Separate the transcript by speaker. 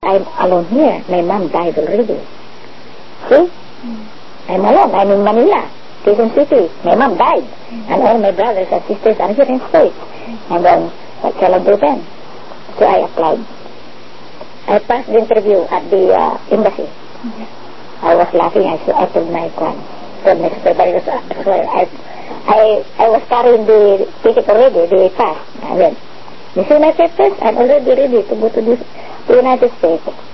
Speaker 1: I'm alone here. My mom died already. See? I'm alone. I'm in Manila, Quezon City. My mom died. And all my brothers and sisters are here in States. And then, what shall I do then? So I applied. I passed the interview at the embassy. I was laughing. I told my supervisor, I was carrying the ticket already, the pass. I went, you see my papers? I'm already ready to go to the United States.